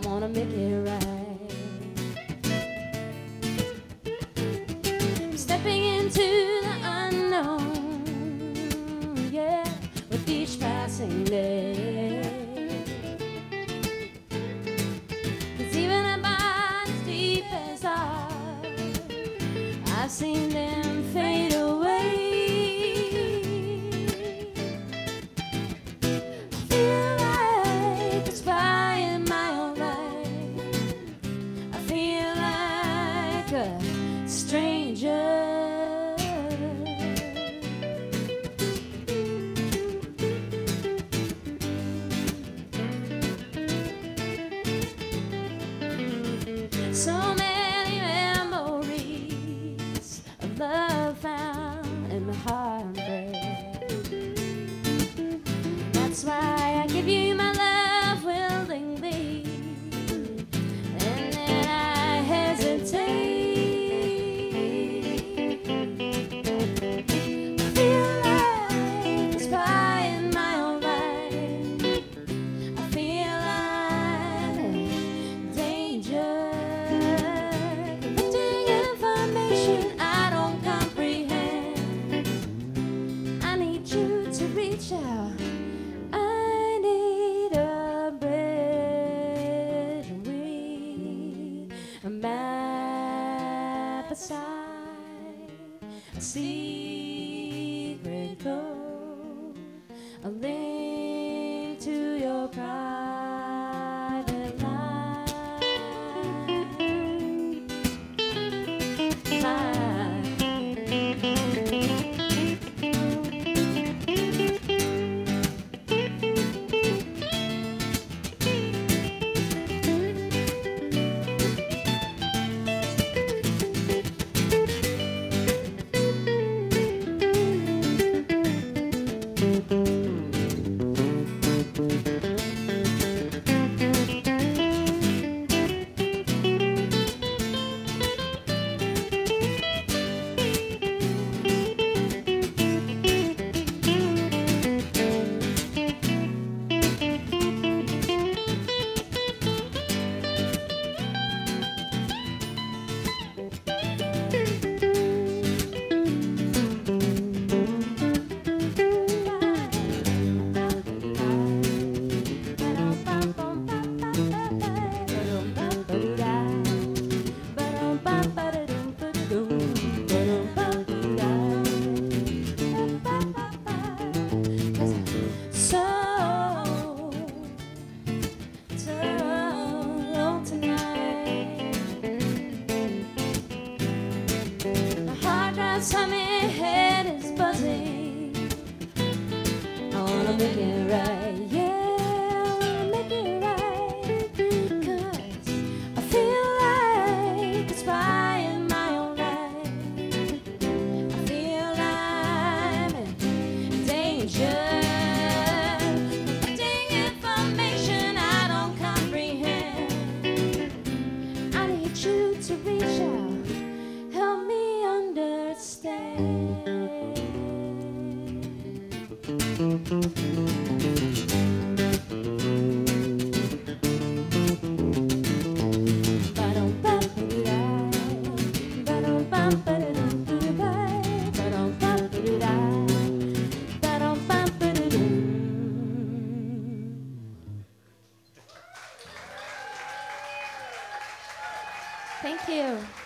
wanna make it right. Stepping into the unknown, yeah, with each passing day. 'Cause even at mine's deepest heart, I've seen them fade away. I feel like inspiring my own life. I feel like a stranger. So many memories of love found in my heartbreak. That's why I give you my love willingly, and then I hesitate. I feel like inspiring my own life. I feel like danger. Reach out. I need a bridge, and we a map beside a secret code, a link to your private time my head is buzzing. I wanna make it right, yeah, I wanna make it right. 'Cause I feel like inspiring my own life. I feel I'm in danger, collecting information I don't comprehend. I need you to reach out, help me understand. Thank you.